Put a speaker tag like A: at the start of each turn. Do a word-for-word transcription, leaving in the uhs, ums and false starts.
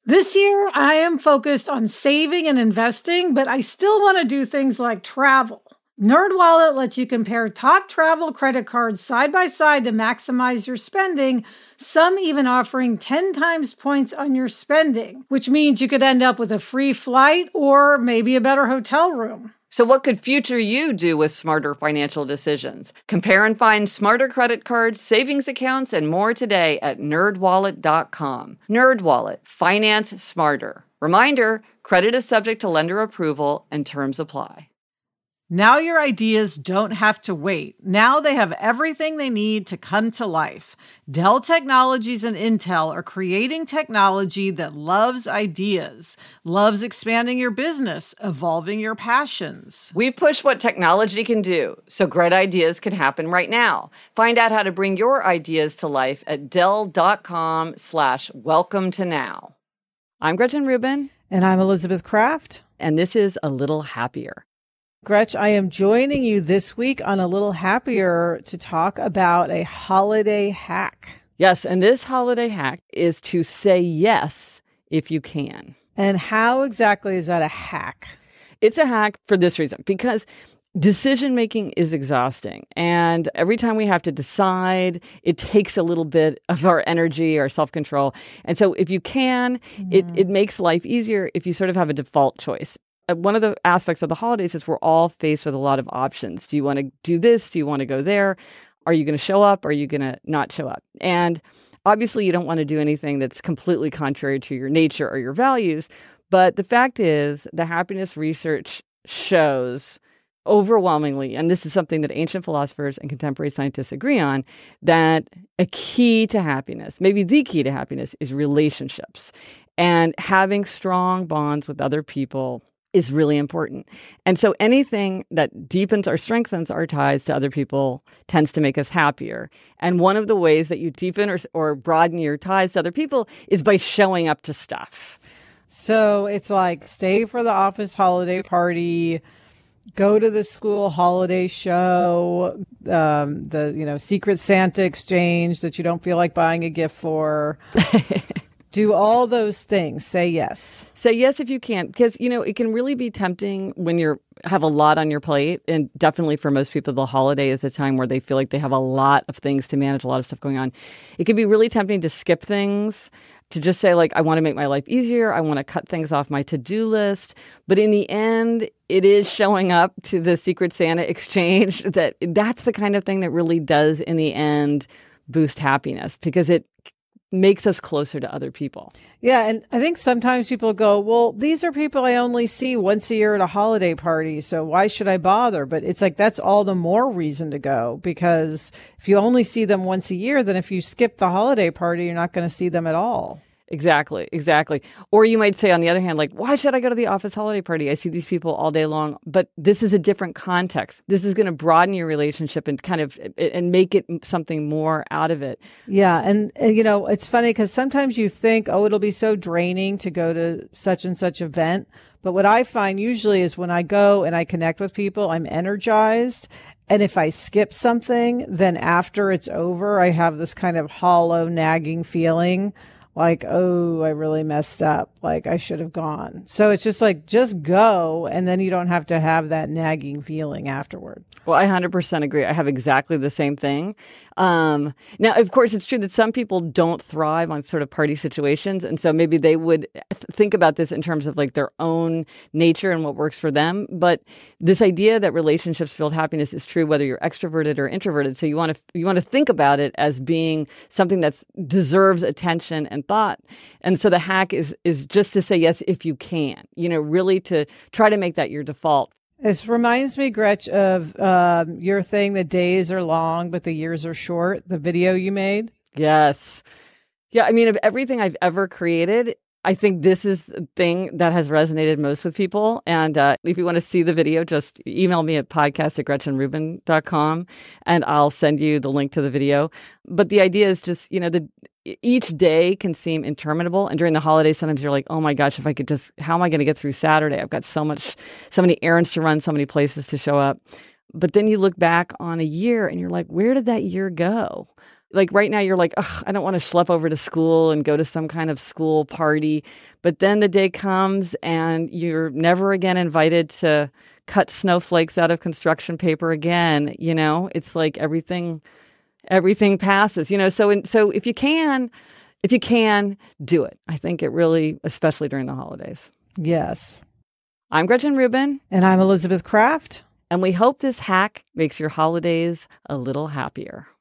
A: This year, I am focused on saving and investing, but I still want to do things like travel. NerdWallet lets you compare top travel credit cards side by side to maximize your spending, some even offering ten times points on your spending, which means you could end up with a free flight or maybe a better hotel room.
B: So what could future you do with smarter financial decisions? Compare and find smarter credit cards, savings accounts, and more today at nerd wallet dot com. NerdWallet. Finance smarter. Reminder, credit is subject to lender approval and terms apply.
C: Now your ideas don't have to wait. Now they have everything they need to come to life. Dell Technologies and Intel are creating technology that loves ideas, loves expanding your business, evolving your passions.
B: We push what technology can do, so great ideas can happen right now. Find out how to bring your ideas to life at dell.com slash welcome to now. I'm Gretchen Rubin.
C: And I'm Elizabeth Kraft.
B: And this is A Little Happier.
C: Gretch, I am joining you this week on A Little Happier to talk about a holiday hack.
B: Yes, and this holiday hack is to say yes if you can.
C: And how exactly is that a hack?
B: It's a hack for this reason, because decision-making is exhausting. And every time we have to decide, it takes a little bit of our energy, our self-control. And so if you can, mm. it, it makes life easier if you sort of have a default choice. One of the aspects of the holidays is we're all faced with a lot of options. Do you want to do this? Do you want to go there? Are you going to show up? Are you going to not show up? And obviously, you don't want to do anything that's completely contrary to your nature or your values. But the fact is, the happiness research shows overwhelmingly, and this is something that ancient philosophers and contemporary scientists agree on, that a key to happiness, maybe the key to happiness, is relationships. And having strong bonds with other people is really important. And so anything that deepens or strengthens our ties to other people tends to make us happier. And one of the ways that you deepen or, or broaden your ties to other people is by showing up to stuff.
C: So it's like stay for the office holiday party, go to the school holiday show, um, the you know Secret Santa exchange that you don't feel like buying a gift for. Do all those things. Say yes.
B: Say yes if you can, because, you know, it can really be tempting when you have a lot on your plate. And definitely for most people, the holiday is a time where they feel like they have a lot of things to manage, a lot of stuff going on. It can be really tempting to skip things, to just say, like, I want to make my life easier. I want to cut things off my to-do list. But in the end, it is showing up to the Secret Santa exchange that that's the kind of thing that really does, in the end, boost happiness, because it makes us closer to other people.
C: Yeah, and I think sometimes people go, well, these are people I only see once a year at a holiday party, so why should I bother? But it's like that's all the more reason to go, because if you only see them once a year, then if you skip the holiday party, you're not going to see them at all.
B: Exactly, exactly. Or you might say, on the other hand, like, why should I go to the office holiday party? I see these people all day long. But this is a different context. This is going to broaden your relationship and kind of and make it something more out of it.
C: Yeah. And, and you know, it's funny because sometimes you think, oh, it'll be so draining to go to such and such event. But what I find usually is when I go and I connect with people, I'm energized. And if I skip something, then after it's over, I have this kind of hollow, nagging feeling. Like, oh, I really messed up. Like, I should have gone. So it's just like, just go, and then you don't have to have that nagging feeling afterward.
B: Well, I one hundred percent agree. I have exactly the same thing. Um, now, of course, it's true that some people don't thrive on sort of party situations. And so maybe they would th- think about this in terms of like their own nature and what works for them. But this idea that relationships build happiness is true whether you're extroverted or introverted. So you want to you want to think about it as being something that deserves attention and thought. And so the hack is is just to say yes if you can, you know, really to try to make that your default.
C: This reminds me, Gretch, of um, your thing, the days are long, but the years are short, the video you made.
B: Yes. Yeah, I mean, of everything I've ever created, I think this is the thing that has resonated most with people. And uh, if you want to see the video, just email me at podcast at gretchen rubin dot com and I'll send you the link to the video. But the idea is just, you know, the each day can seem interminable. And during the holidays, sometimes you're like, oh my gosh, if I could just, how am I going to get through Saturday? I've got so much, so many errands to run, so many places to show up. But then you look back on a year and you're like, where did that year go? Like right now you're like, ugh, I don't want to schlep over to school and go to some kind of school party. But then the day comes and you're never again invited to cut snowflakes out of construction paper again. You know, it's like everything, everything passes, you know, so, in, so if you can, if you can do it, I think it really, especially during the holidays.
C: Yes.
B: I'm Gretchen Rubin.
C: And I'm Elizabeth Kraft.
B: And we hope this hack makes your holidays a little happier.